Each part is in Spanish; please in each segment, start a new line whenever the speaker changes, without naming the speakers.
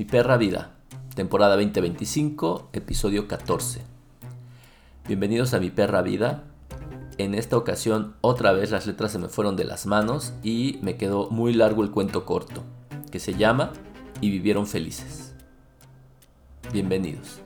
Mi perra vida, temporada 2025, episodio 14. Bienvenidos a Mi perra vida. En esta ocasión otra vez las letras se me fueron de las manos y me quedó muy largo el cuento corto, que se llama Y vivieron felices. Bienvenidos.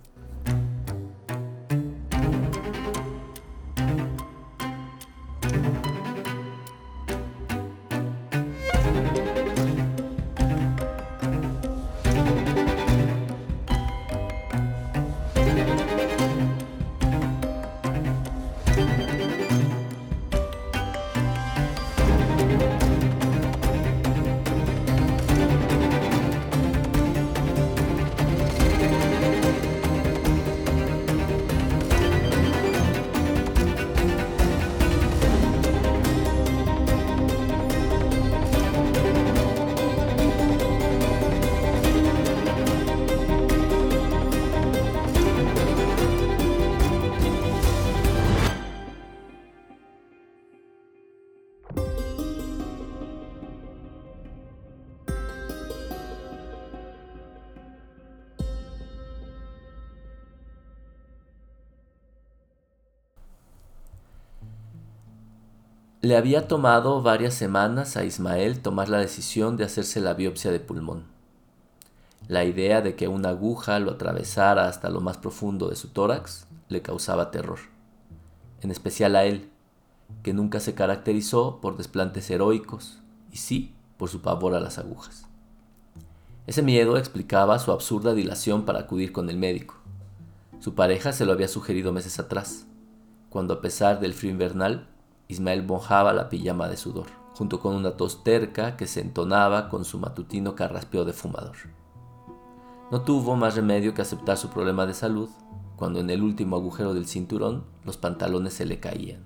Le había tomado varias semanas a Ismael tomar la decisión de hacerse la biopsia de pulmón. La idea de que una aguja lo atravesara hasta lo más profundo de su tórax le causaba terror, en especial a él, que nunca se caracterizó por desplantes heroicos, y sí por su pavor a las agujas. Ese miedo explicaba su absurda dilación para acudir con el médico. Su pareja se lo había sugerido meses atrás, cuando a pesar del frío invernal, Ismael mojaba la pijama de sudor, junto con una tos terca que se entonaba con su matutino carraspeo de fumador. No tuvo más remedio que aceptar su problema de salud, cuando en el último agujero del cinturón los pantalones se le caían.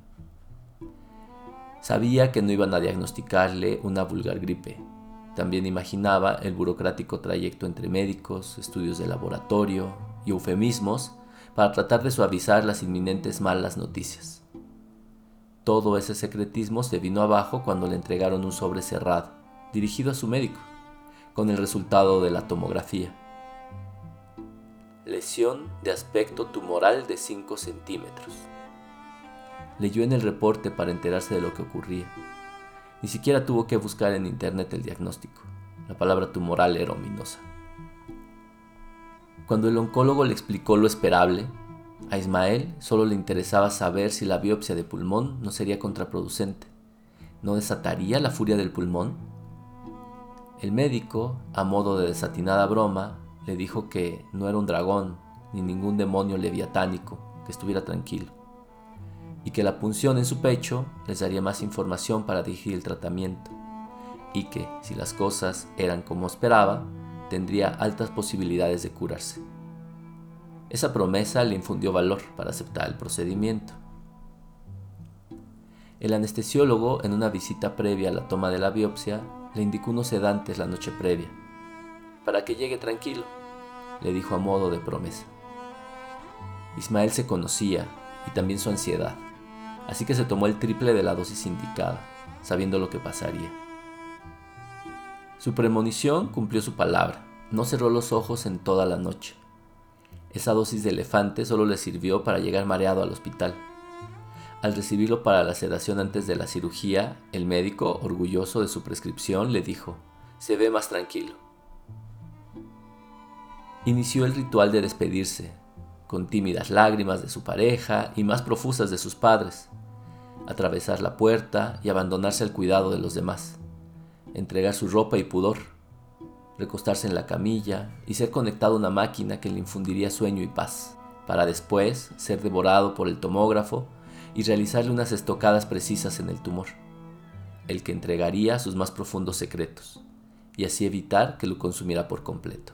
Sabía que no iban a diagnosticarle una vulgar gripe. También imaginaba el burocrático trayecto entre médicos, estudios de laboratorio y eufemismos para tratar de suavizar las inminentes malas noticias. Todo ese secretismo se vino abajo cuando le entregaron un sobre cerrado, dirigido a su médico, con el resultado de la tomografía. Lesión de aspecto tumoral de 5 centímetros. Leyó en el reporte para enterarse de lo que ocurría. Ni siquiera tuvo que buscar en internet el diagnóstico. La palabra tumoral era ominosa. Cuando el oncólogo le explicó lo esperable, a Ismael solo le interesaba saber si la biopsia de pulmón no sería contraproducente. ¿No desataría la furia del pulmón? El médico, a modo de desatinada broma, le dijo que no era un dragón ni ningún demonio leviatánico, que estuviera tranquilo, y que la punción en su pecho les daría más información para dirigir el tratamiento, y que, si las cosas eran como esperaba, tendría altas posibilidades de curarse. Esa promesa le infundió valor para aceptar el procedimiento. El anestesiólogo, en una visita previa a la toma de la biopsia, le indicó unos sedantes la noche previa. «Para que llegue tranquilo», le dijo a modo de promesa. Ismael se conocía, y también su ansiedad, así que se tomó el triple de la dosis indicada, sabiendo lo que pasaría. Su premonición cumplió su palabra. No cerró los ojos en toda la noche. Esa dosis de elefante solo le sirvió para llegar mareado al hospital. Al recibirlo para la sedación antes de la cirugía, el médico, orgulloso de su prescripción, le dijo: «Se ve más tranquilo». Inició el ritual de despedirse, con tímidas lágrimas de su pareja y más profusas de sus padres. Atravesar la puerta y abandonarse al cuidado de los demás. Entregar su ropa y pudor. Recostarse en la camilla y ser conectado a una máquina que le infundiría sueño y paz, para después ser devorado por el tomógrafo y realizarle unas estocadas precisas en el tumor, el que entregaría sus más profundos secretos, y así evitar que lo consumiera por completo.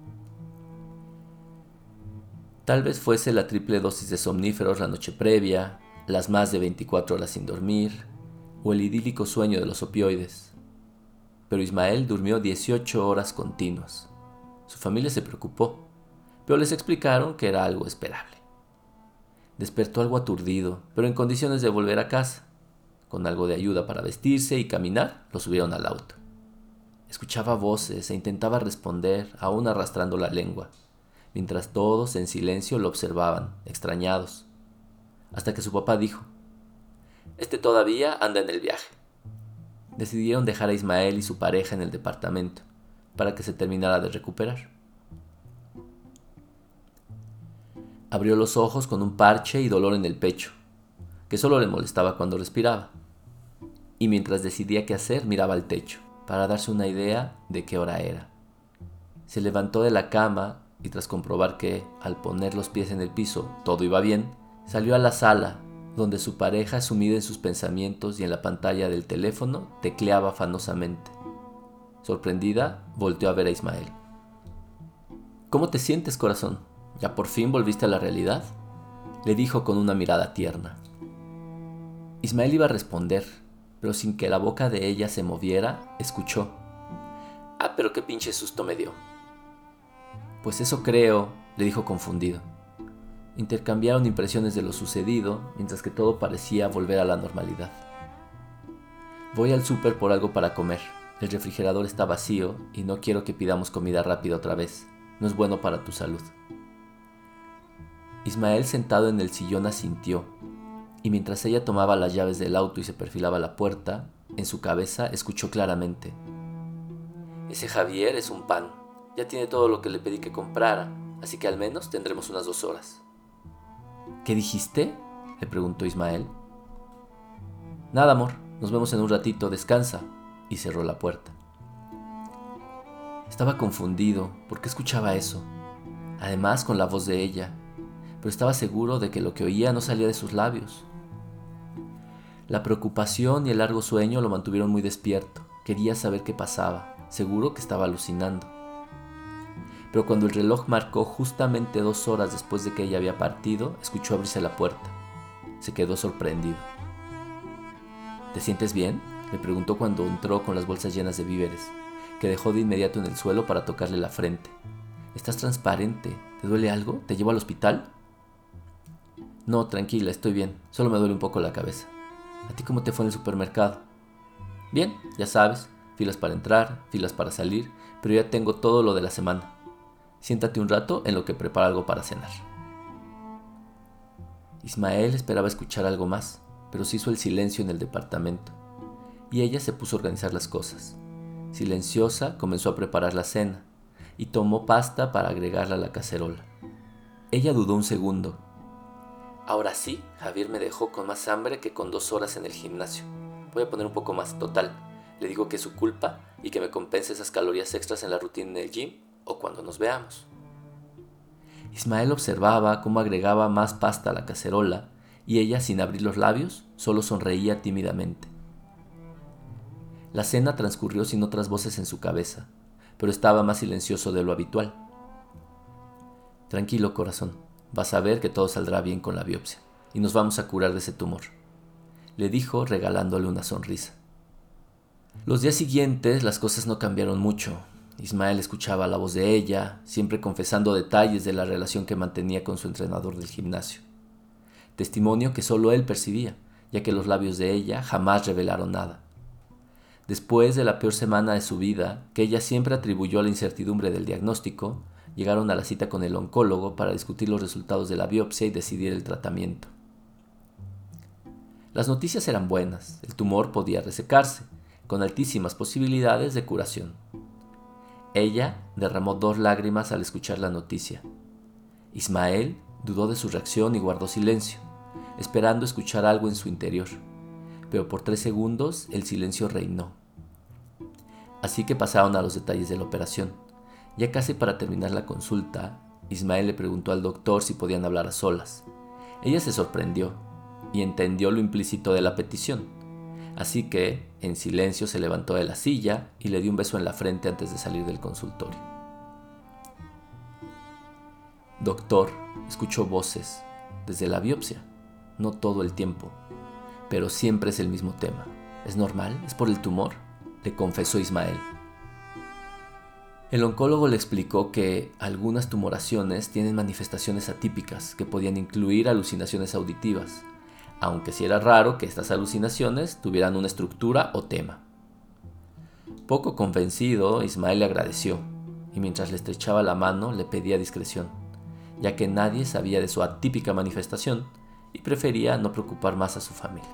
Tal vez fuese la triple dosis de somníferos la noche previa, las más de 24 horas sin dormir, o el idílico sueño de los opioides. Pero Ismael durmió 18 horas continuas. Su familia se preocupó, pero les explicaron que era algo esperable. Despertó algo aturdido, pero en condiciones de volver a casa. Con algo de ayuda para vestirse y caminar, lo subieron al auto. Escuchaba voces e intentaba responder, aún arrastrando la lengua, mientras todos en silencio lo observaban, extrañados, hasta que su papá dijo: «Este todavía anda en el viaje». Decidieron dejar a Ismael y su pareja en el departamento, para que se terminara de recuperar. Abrió los ojos con un parche y dolor en el pecho, que solo le molestaba cuando respiraba, y mientras decidía qué hacer miraba al techo, para darse una idea de qué hora era. Se levantó de la cama y tras comprobar que, al poner los pies en el piso, todo iba bien, salió a la sala, donde su pareja, sumida en sus pensamientos y en la pantalla del teléfono, tecleaba afanosamente. Sorprendida, volteó a ver a Ismael. «¿Cómo te sientes, corazón? ¿Ya por fin volviste a la realidad?», le dijo con una mirada tierna. Ismael iba a responder, pero sin que la boca de ella se moviera, escuchó: «Ah, pero qué pinche susto me dio». «Pues eso creo», le dijo confundido. Intercambiaron impresiones de lo sucedido, mientras que todo parecía volver a la normalidad. «Voy al súper por algo para comer. El refrigerador está vacío y no quiero que pidamos comida rápida otra vez. No es bueno para tu salud». Ismael, sentado en el sillón, asintió, y mientras ella tomaba las llaves del auto y se perfilaba a la puerta, en su cabeza escuchó claramente: «Ese Javier es un pan. Ya tiene todo lo que le pedí que comprara, así que al menos tendremos unas 2 horas». «¿Qué dijiste?», le preguntó Ismael. «Nada, amor, nos vemos en un ratito, descansa», y cerró la puerta. Estaba confundido, ¿por qué escuchaba eso? Además con la voz de ella, pero estaba seguro de que lo que oía no salía de sus labios. La preocupación y el largo sueño lo mantuvieron muy despierto. Quería saber qué pasaba, seguro que estaba alucinando. Pero cuando el reloj marcó justamente 2 horas después de que ella había partido, escuchó abrirse la puerta. Se quedó sorprendido. «¿Te sientes bien?», le preguntó cuando entró con las bolsas llenas de víveres, que dejó de inmediato en el suelo para tocarle la frente. «Estás transparente. ¿Te duele algo? ¿Te llevo al hospital?». «No, tranquila, estoy bien. Solo me duele un poco la cabeza». «¿A ti cómo te fue en el supermercado?». «Bien, ya sabes. Filas para entrar, filas para salir, pero ya tengo todo lo de la semana. Siéntate un rato en lo que preparo algo para cenar». Ismael esperaba escuchar algo más, pero se hizo el silencio en el departamento, y ella se puso a organizar las cosas. Silenciosa, comenzó a preparar la cena, y tomó pasta para agregarla a la cacerola. Ella dudó un segundo. «Ahora sí, Javier me dejó con más hambre que con 2 horas en el gimnasio. Voy a poner un poco más, total. Le digo que es su culpa y que me compense esas calorías extras en la rutina del gym o cuando nos veamos». Ismael observaba cómo agregaba más pasta a la cacerola y ella, sin abrir los labios, solo sonreía tímidamente. La cena transcurrió sin otras voces en su cabeza, pero estaba más silencioso de lo habitual. «Tranquilo, corazón, vas a ver que todo saldrá bien con la biopsia y nos vamos a curar de ese tumor», le dijo regalándole una sonrisa. Los días siguientes las cosas no cambiaron mucho. Ismael escuchaba la voz de ella, siempre confesando detalles de la relación que mantenía con su entrenador del gimnasio. Testimonio que solo él percibía, ya que los labios de ella jamás revelaron nada. Después de la peor semana de su vida, que ella siempre atribuyó a la incertidumbre del diagnóstico, llegaron a la cita con el oncólogo para discutir los resultados de la biopsia y decidir el tratamiento. Las noticias eran buenas, el tumor podía resecarse, con altísimas posibilidades de curación. Ella derramó 2 lágrimas al escuchar la noticia. Ismael dudó de su reacción y guardó silencio, esperando escuchar algo en su interior, pero por 3 segundos el silencio reinó. Así que pasaron a los detalles de la operación. Ya casi para terminar la consulta, Ismael le preguntó al doctor si podían hablar a solas. Ella se sorprendió y entendió lo implícito de la petición. Así que, en silencio, se levantó de la silla y le dio un beso en la frente antes de salir del consultorio. «Doctor», escuchó voces, desde la biopsia, no todo el tiempo, pero siempre es el mismo tema. «¿Es normal? ¿Es por el tumor?», le confesó Ismael. El oncólogo le explicó que algunas tumoraciones tienen manifestaciones atípicas que podían incluir alucinaciones auditivas, aunque sí era raro que estas alucinaciones tuvieran una estructura o tema. Poco convencido, Ismael le agradeció, y mientras le estrechaba la mano le pedía discreción, ya que nadie sabía de su atípica manifestación y prefería no preocupar más a su familia.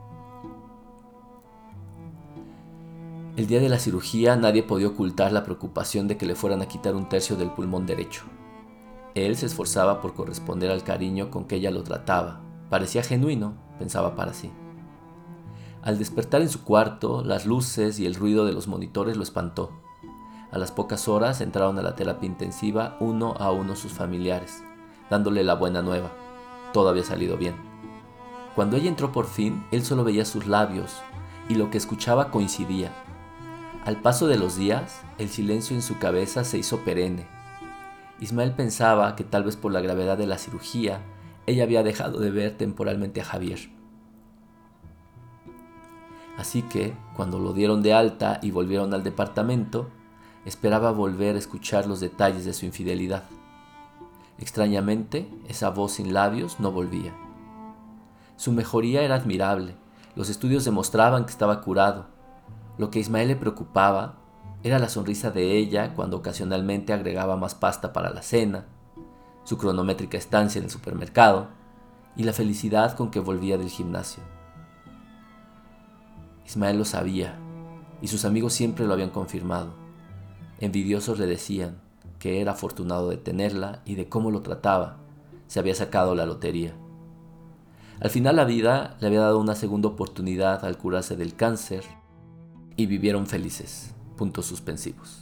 El día de la cirugía nadie podía ocultar la preocupación de que le fueran a quitar un tercio del pulmón derecho. Él se esforzaba por corresponder al cariño con que ella lo trataba. Parecía genuino, pensaba para sí. Al despertar en su cuarto, las luces y el ruido de los monitores lo espantó. A las pocas horas entraron a la terapia intensiva uno a uno sus familiares, dándole la buena nueva. Todo había salido bien. Cuando ella entró por fin, él solo veía sus labios, y lo que escuchaba coincidía. Al paso de los días, el silencio en su cabeza se hizo perenne. Ismael pensaba que tal vez por la gravedad de la cirugía, ella había dejado de ver temporalmente a Javier. Así que, cuando lo dieron de alta y volvieron al departamento, esperaba volver a escuchar los detalles de su infidelidad. Extrañamente, esa voz sin labios no volvía. Su mejoría era admirable. Los estudios demostraban que estaba curado. Lo que a Ismael le preocupaba era la sonrisa de ella cuando ocasionalmente agregaba más pasta para la cena, su cronométrica estancia en el supermercado y la felicidad con que volvía del gimnasio. Ismael lo sabía, y sus amigos siempre lo habían confirmado. Envidiosos le decían que era afortunado de tenerla y de cómo lo trataba. Se había sacado la lotería. Al final la vida le había dado una segunda oportunidad al curarse del cáncer y vivieron felices. Puntos suspensivos.